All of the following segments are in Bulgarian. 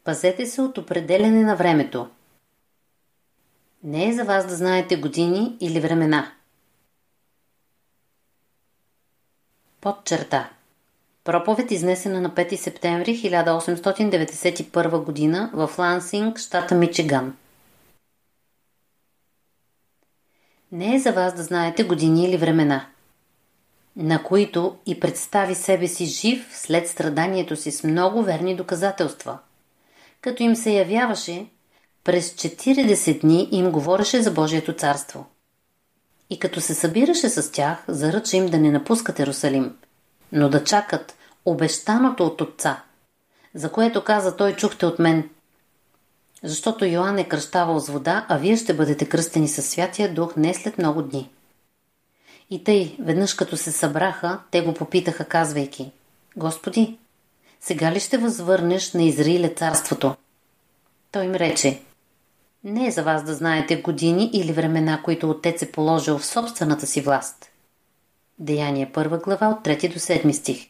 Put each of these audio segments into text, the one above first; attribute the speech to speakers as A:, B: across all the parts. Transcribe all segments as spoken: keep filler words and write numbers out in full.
A: Пазете се от определяне на времето. Не е за вас да знаете години или времена. Подчерта. Проповед изнесена на пети септември хиляда осемстотин деветдесет и първа година в Лансинг, щата Мичиган. Не е за вас да знаете години или времена, на които и представи себе си жив след страданието си с много верни доказателства. Като им се явяваше, през четиридесет дни им говореше за Божието царство. И като се събираше с тях, заръча им да не напускат Ерусалим, но да чакат обещаното от Отца, за което каза той: чухте от мен. Защото Йоан е кръщавал с вода, а вие ще бъдете кръстени със Святия Дух не след много дни. И тъй, веднъж като се събраха, те го попитаха, казвайки: Господи, сега ли ще възвърнеш на Израиля царството? Той им рече: не е за вас да знаете години или времена, които Отец е положил в собствената си власт. Деяния първа глава от трети до седми стих.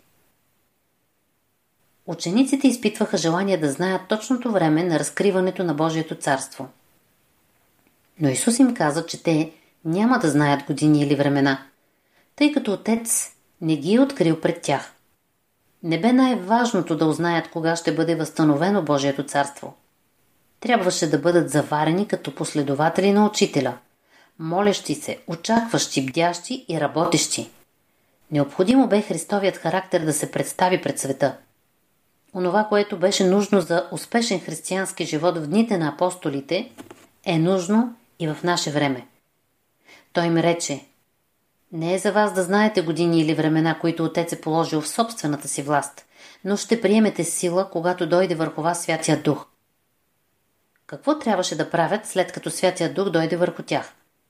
A: Учениците изпитваха желание да знаят точното време на разкриването на Божието царство. Но Исус им каза, че те няма да знаят години или времена, тъй като Отец не ги е открил пред тях. Не бе най-важното да узнаят кога ще бъде възстановено Божието царство. Трябваше да бъдат заварени като последователи на Учителя, молещи се, очакващи, бдящи и работещи. Необходимо бе Христовият характер да се представи пред света. Онова, което беше нужно за успешен християнски живот в дните на апостолите, е нужно и в наше време. Той им рече: не е за вас да знаете години или времена, които Отец е положил в собствената си власт, но ще приемете сила, когато дойде върху вас Святия Дух. Какво трябваше да правят, след като Святия Дух дойде върху тях?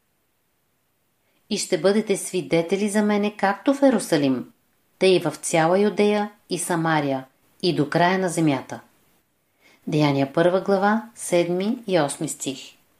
A: И ще бъдете свидетели за мене както в Ерусалим, тъй и в цяла Юдея и Самария и до края на земята. Деяния първа глава, седми и осми стих.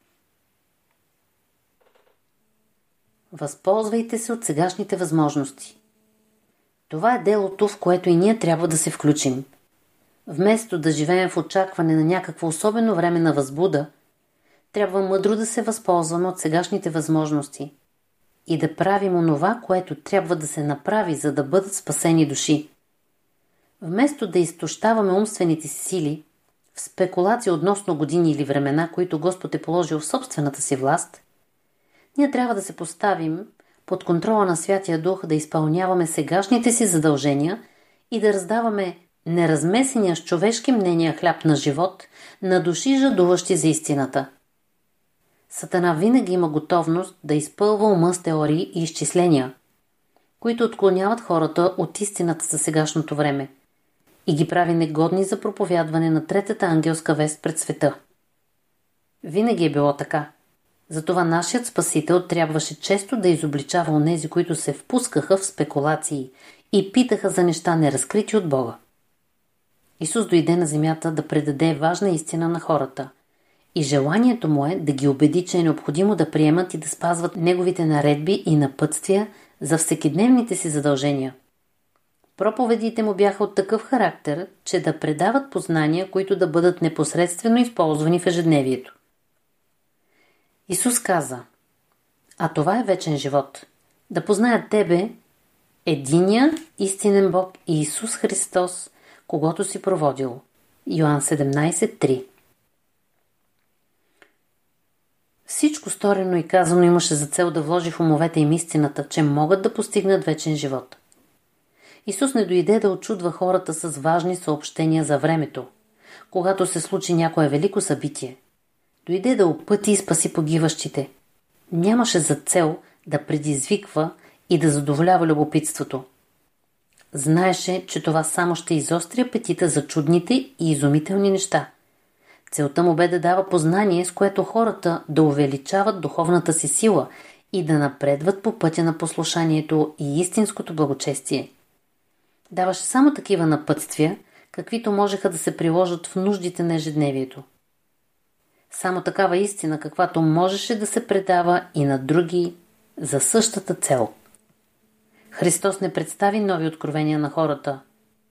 A: Възползвайте се от сегашните възможности. Това е делото, в което и ние трябва да се включим. Вместо да живеем в очакване на някакво особено време на възбуда, трябва мъдро да се възползваме от сегашните възможности и да правим онова, което трябва да се направи, за да бъдат спасени души. Вместо да изтощаваме умствените си сили в спекулация относно години или времена, които Господ е положил в собствената си власт, ние трябва да се поставим под контрола на Святия Дух, да изпълняваме сегашните си задължения и да раздаваме неразмесения с човешки мнения хляб на живот на души, жадуващи за истината. Сатана винаги има готовност да изпълва ума с теории и изчисления, които отклоняват хората от истината за сегашното време и ги прави негодни за проповядване на третата ангелска вест пред света. Винаги е било така. Затова нашият Спасител трябваше често да изобличава онези, които се впускаха в спекулации и питаха за неща неразкрити от Бога. Исус дойде на земята да предаде важна истина на хората и желанието му е да ги убеди, че е необходимо да приемат и да спазват неговите наредби и напътствия за всекидневните си задължения. Проповедите му бяха от такъв характер, че да предават познания, които да бъдат непосредствено използвани в ежедневието. Исус каза: а това е вечен живот, да познаят Тебе, единия истинен Бог и Исус Христос, когото си проводил. Йоан седемнайсет три. Всичко сторено и казано имаше за цел да вложи в умовете им истината, че могат да постигнат вечен живот. Исус не дойде да очудва хората с важни съобщения за времето, когато се случи някое велико събитие. Дойде да опъти и спаси погиващите. Нямаше за цел да предизвиква и да задоволява любопитството. Знаеше, че това само ще изостри апетита за чудните и изумителни неща. Целта му бе да дава познание, с което хората да увеличават духовната си сила и да напредват по пътя на послушанието и истинското благочестие. Даваше само такива напътствия, каквито можеха да се приложат в нуждите на ежедневието. Само такава истина, каквато можеше да се предава и на други за същата цел. Христос не представи нови откровения на хората,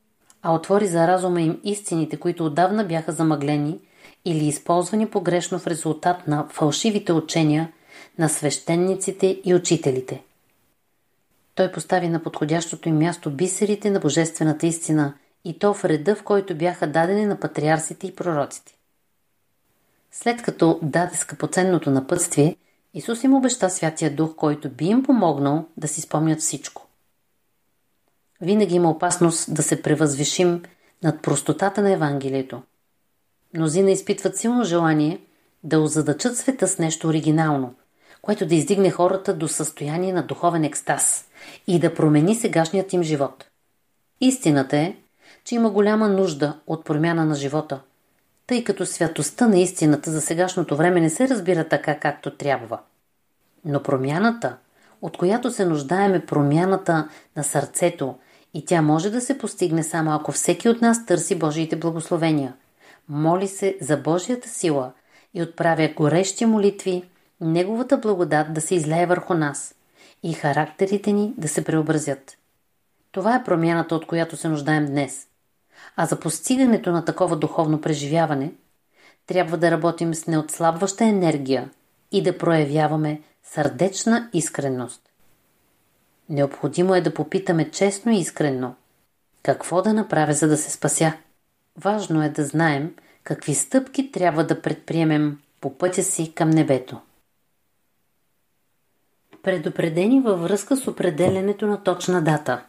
A: а отвори за разума им истините, които отдавна бяха замъглени или използвани погрешно в резултат на фалшивите учения на свещениците и учителите. Той постави на подходящото им място бисерите на божествената истина, и то в реда, в който бяха дадени на патриарсите и пророците. След като даде скъпоценното напътствие, Исус им обеща Святия Дух, който би им помогнал да си спомнят всичко. Винаги има опасност да се превъзвишим над простотата на Евангелието. Мнозина изпитват силно желание да озадачат света с нещо оригинално, което да издигне хората до състояние на духовен екстаз и да промени сегашният им живот. Истината е, че има голяма нужда от промяна на живота, тъй като святостта на истината за сегашното време не се разбира така, както трябва. Но промяната, от която се нуждаем, е промяната на сърцето, и тя може да се постигне само ако всеки от нас търси Божиите благословения, моли се за Божията сила и отправя горещи молитви, Неговата благодат да се излее върху нас и характерите ни да се преобразят. Това е промяната, от която се нуждаем днес. А за постигането на такова духовно преживяване трябва да работим с неотслабваща енергия и да проявяваме сърдечна искренност. Необходимо е да попитаме честно и искрено какво да направя, за да се спася. Важно е да знаем какви стъпки трябва да предприемем по пътя си към небето. Предупредени във връзка с определенето на точна дата.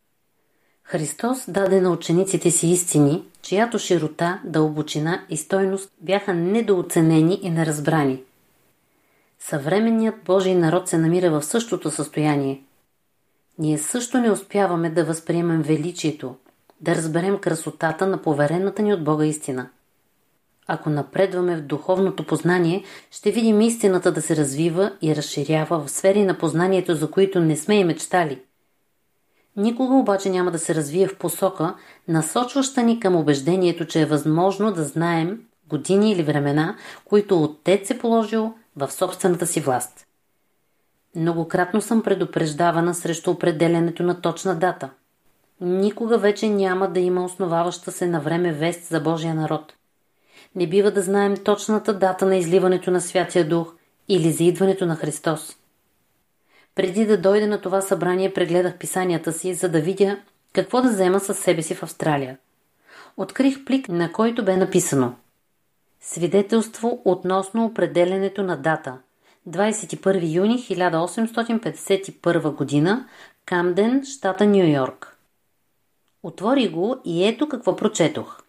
A: Христос даде на учениците си истини, чиято широта, дълбочина и стойност бяха недооценени и неразбрани. Съвременният Божий народ се намира в същото състояние. Ние също не успяваме да възприемем величието, да разберем красотата на поверената ни от Бога истина. Ако напредваме в духовното познание, ще видим истината да се развива и разширява в сфери на познанието, за които не сме и мечтали. Никога обаче няма да се развие в посока, насочваща ни към убеждението, че е възможно да знаем години или времена, които Отец е положил в собствената си власт. Многократно съм предупреждавана срещу определенето на точна дата. Никога вече няма да има основаваща се на време вест за Божия народ. Не бива да знаем точната дата на изливането на Святия Дух или за идването на Христос. Преди да дойда на това събрание, прегледах писанията си, за да видя какво да взема със себе си в Австралия. Открих плик, на който бе написано: свидетелство относно определенето на дата двадесет и първи юни хиляда осемстотин петдесет и първа година, Камден, щата Ню Йорк. Отворих го и ето какво прочетох.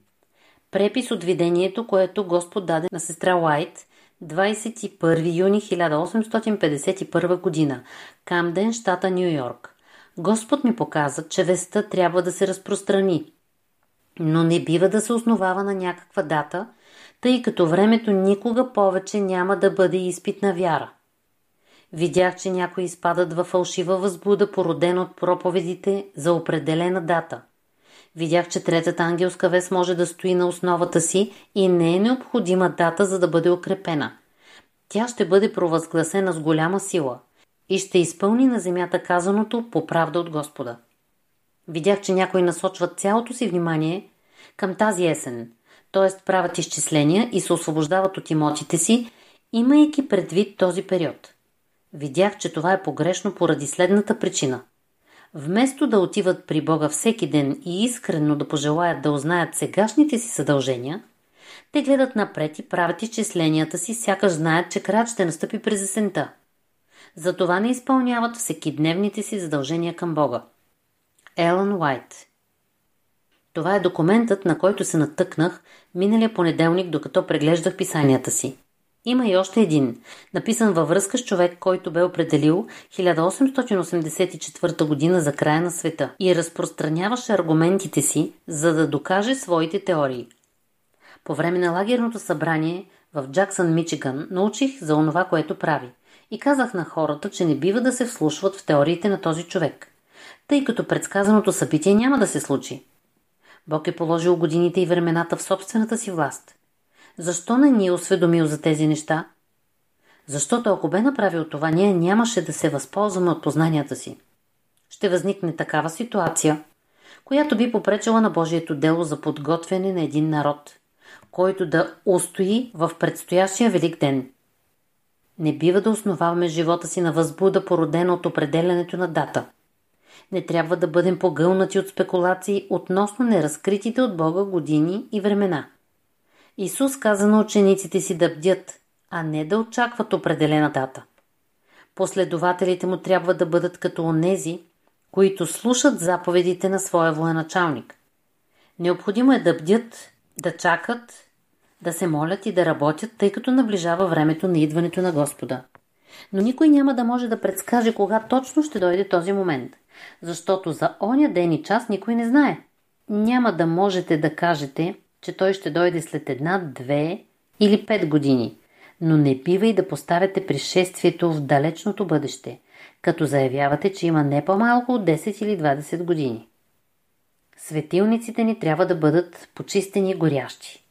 A: Препис от видението, което Господ даде на сестра Уайт, двадесет и първи юни хиляда осемстотин петдесет и първа година, Камден, щата Ню Йорк. Господ ми показа, че вестта трябва да се разпространи, но не бива да се основава на някаква дата, тъй като времето никога повече няма да бъде изпит на вяра. Видях, че някои изпадат във фалшива възбуда, породена от проповедите за определена дата. Видях, че третата ангелска вест може да стои на основата си и не е необходима дата, за да бъде укрепена. Тя ще бъде провъзгласена с голяма сила и ще изпълни на земята казаното по правда от Господа. Видях, че някои насочват цялото си внимание към тази есен, т.е. правят изчисления и се освобождават от имотите си, имайки предвид този период. Видях, че това е погрешно поради следната причина. Вместо да отиват при Бога всеки ден и искрено да пожелаят да узнаят сегашните си задължения, те гледат напред и правят изчисленията си, сякаш знаят, че краят ще настъпи през есента. Затова не изпълняват всекидневните си задължения към Бога. Елън Уайт. Това е документът, на който се натъкнах миналия понеделник, докато преглеждах писанията си. Има и още един, написан във връзка с човек, който бе определил хиляда осемстотин осемдесет и четвърта година за края на света и разпространяваше аргументите си, за да докаже своите теории. По време на лагерното събрание в Джаксън, Мичиган, научих за онова, което прави, и казах на хората, че не бива да се вслушват в теориите на този човек, тъй като предсказаното събитие няма да се случи. Бог е положил годините и времената в собствената си власт. Защо не ни е осведомил за тези неща? Защото ако бе направил това, ние нямаше да се възползваме от познанията си. Ще възникне такава ситуация, която би попречила на Божието дело за подготвяне на един народ, който да устои в предстоящия велик ден. Не бива да основаваме живота си на възбуда, породена от определянето на дата. Не трябва да бъдем погълнати от спекулации относно неразкритите от Бога години и времена. Исус каза на учениците си да бдят, а не да очакват определена дата. Последователите му трябва да бъдат като онези, които слушат заповедите на своя военачалник. Необходимо е да бдят, да чакат, да се молят и да работят, тъй като наближава времето на идването на Господа. Но никой няма да може да предскаже кога точно ще дойде този момент, защото за оня ден и час никой не знае. Няма да можете да кажете, че той ще дойде след една, две или пет години, но не бива и да поставяте пришествието в далечното бъдеще, като заявявате, че има не по-малко от десет или двадесет години. Светилниците ни трябва да бъдат почистени и горящи.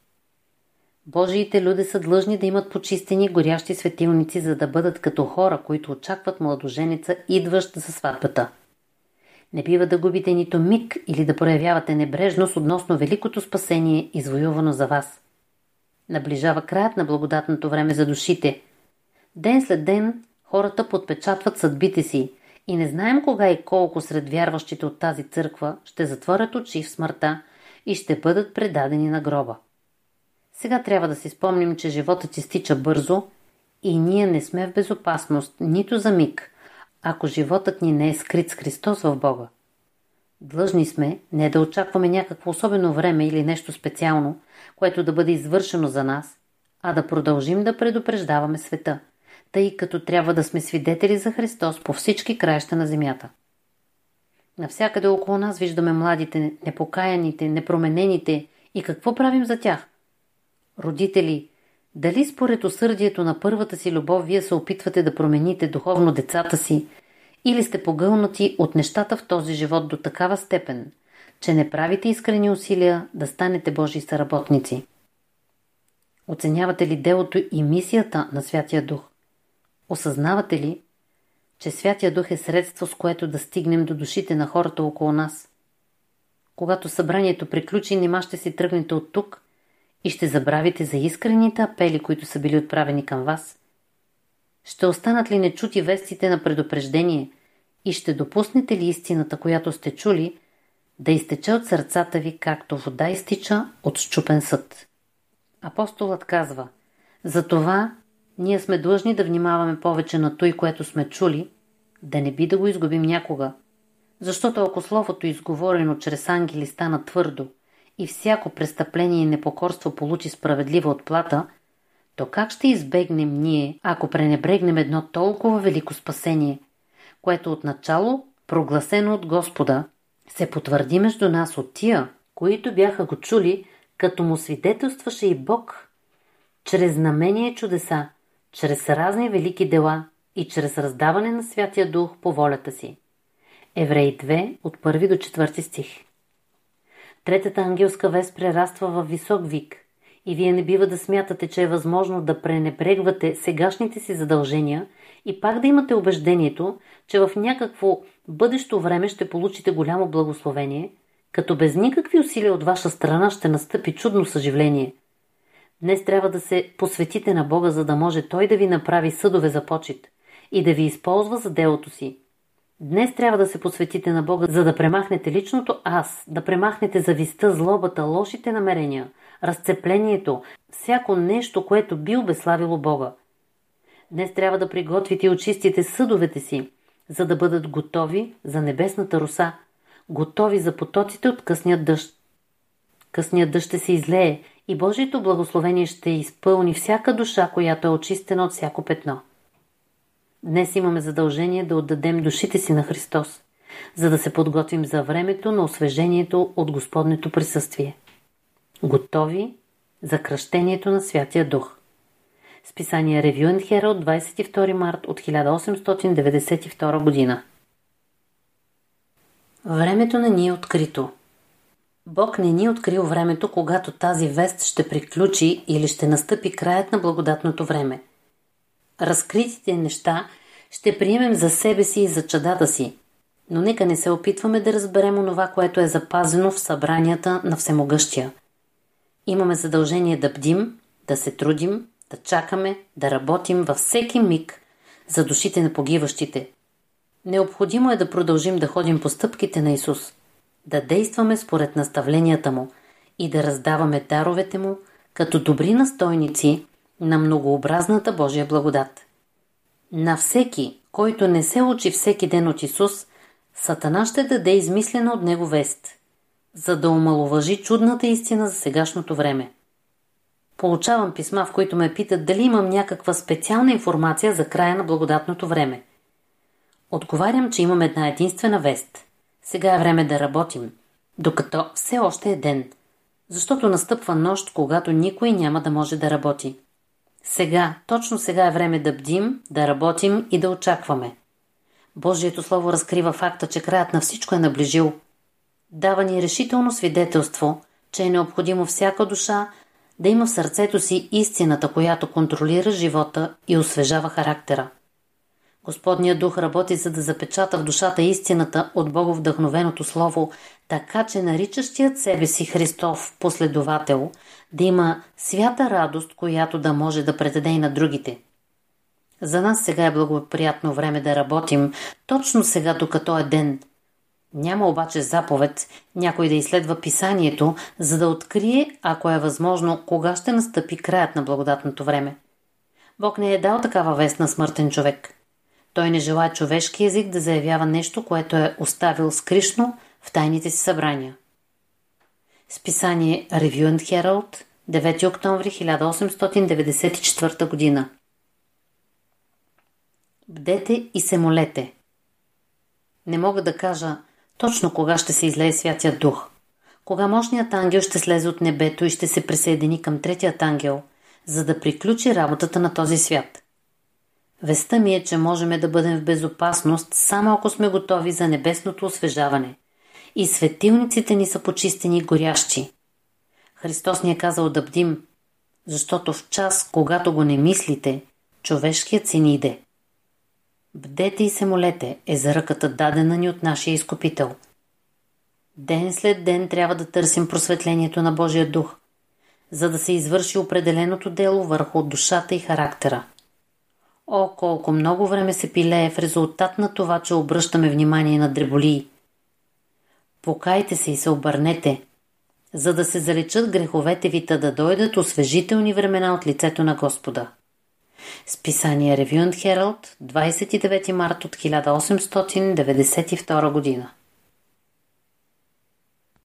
A: Божиите люди са длъжни да имат почистени и горящи светилници, за да бъдат като хора, които очакват младоженица, идващ за сватбата. Не бива да губите нито миг или да проявявате небрежност относно великото спасение, извоювано за вас. Наближава краят на благодатното време за душите. Ден след ден хората подпечатват съдбите си и не знаем кога и колко сред вярващите от тази църква ще затворят очи в смъртта и ще бъдат предадени на гроба. Сега трябва да си спомним, че животът изтича бързо и ние не сме в безопасност нито за миг, ако животът ни не е скрит с Христос в Бога. Длъжни сме не да очакваме някакво особено време или нещо специално, което да бъде извършено за нас, а да продължим да предупреждаваме света, тъй като трябва да сме свидетели за Христос по всички краища на земята. Навсякъде около нас виждаме младите, непокаяните, непроменените и какво правим за тях? Родители, дали според усърдието на първата си любов вие се опитвате да промените духовно децата си или сте погълнати от нещата в този живот до такава степен, че не правите искрени усилия да станете Божии съработници? Оценявате ли делото и мисията на Святия Дух? Осъзнавате ли, че Святия Дух е средство, с което да стигнем до душите на хората около нас? Когато събранието приключи, нима ще си тръгнете от тук и ще забравите за искрените апели, които са били отправени към вас? Ще останат ли нечути вестите на предупреждение и ще допуснете ли истината, която сте чули, да изтече от сърцата ви, както вода изтича от счупен съд? Апостолът казва: затова ние сме длъжни да внимаваме повече на той, което сме чули, да не би да го изгубим някога. Защото ако словото, изговорено чрез ангели, стана твърдо и всяко престъпление и непокорство получи справедлива отплата, то как ще избегнем ние, ако пренебрегнем едно толкова велико спасение, което отначало, прогласено от Господа, се потвърди между нас от тия, които бяха го чули, като му свидетелстваше и Бог, чрез знамения и чудеса, чрез разни велики дела и чрез раздаване на Святия Дух по волята си. Евреи две, от първи до четвърти стих. Третата ангелска вест прераства във висок вик и вие не бива да смятате, че е възможно да пренебрегвате сегашните си задължения и пак да имате убеждението, че в някакво бъдещо време ще получите голямо благословение, като без никакви усилия от ваша страна ще настъпи чудно съживление. Днес трябва да се посветите на Бога, за да може Той да ви направи съдове за почит и да ви използва за делото си. Днес трябва да се посветите на Бога, за да премахнете личното аз, да премахнете завистта, злобата, лошите намерения, разцеплението, всяко нещо, което би обеславило Бога. Днес трябва да приготвите и очистите съдовете си, за да бъдат готови за небесната роса, готови за потоците от късния дъжд. Късният дъжд ще се излее и Божието благословение ще изпълни всяка душа, която е очистена от всяко петно. Днес имаме задължение да отдадем душите си на Христос, за да се подготвим за времето на освежението от Господнето присъствие. Готови за кръщението на Святия Дух. Списание Review and Herald, двадесет и втори март от хиляда осемстотин деветдесет и втора година. Времето не ни е открито. Бог не ни е открил времето, когато тази вест ще приключи или ще настъпи краят на благодатното време. Разкритите неща ще приемем за себе си и за чадата си, Но нека не се опитваме да разберем онова, което е запазено в събранията на Всемогъщия. Имаме задължение да бдим, да се трудим, да чакаме, да работим във всеки миг за душите на погиващите. Необходимо е да продължим да ходим по стъпките на Исус, да действаме според наставленията Му и да раздаваме даровете Му като добри настойници на многообразната Божия благодат. На всеки, който не се учи всеки ден от Исус, Сатана ще даде измислена от него вест, за да омаловажи чудната истина за сегашното време. Получавам писма, в които ме питат дали имам някаква специална информация за края на благодатното време. Отговарям, че имам една единствена вест. Сега е време да работим, докато все още е ден, защото настъпва нощ, когато никой няма да може да работи. Сега, точно сега е време да бдим, да работим и да очакваме. Божието Слово разкрива факта, че краят на всичко е наближил. Дава ни решително свидетелство, че е необходимо всяка душа да има в сърцето си истината, която контролира живота и освежава характера. Господният дух работи, за да запечата в душата истината от боговдъхновеното Слово, така че наричащият себе си Христов последовател да има свята радост, която да може да предаде и на другите. За нас сега е благоприятно време да работим, точно сега, докато е ден. Няма обаче заповед някой да изследва писанието, за да открие, ако е възможно, кога ще настъпи краят на благодатното време. Бог не е дал такава вест на смъртен човек. Той не желае човешки език да заявява нещо, което е оставил скришно в тайните си събрания. Списание Review and Herald, девети октомври хиляда осемстотин деветдесет и четвърта година. Бдете и се молете. Не мога да кажа точно кога ще се излее Святият Дух, кога мощният ангел ще слезе от небето и ще се присъедини към третият ангел, за да приключи работата на този свят. Вестта ми е, че можем да бъдем в безопасност, само ако сме готови за небесното освежаване. И светилниците ни са почистени и горящи. Христос ни е казал да бдим, защото в час, когато го не мислите, човешкият син иде. Бдете и се молете е заръката дадена ни от нашия Изкупител. Ден след ден трябва да търсим просветлението на Божия дух, за да се извърши определеното дело върху душата и характера. О, колко много време се пилее в резултат на това, че обръщаме внимание на дреболии. Покайте се и се обърнете, за да се залечат греховете ви, да дойдат освежителни времена от лицето на Господа. Списание Review and Herald, двадесет и девети март от хиляда осемстотин деветдесет и втора година.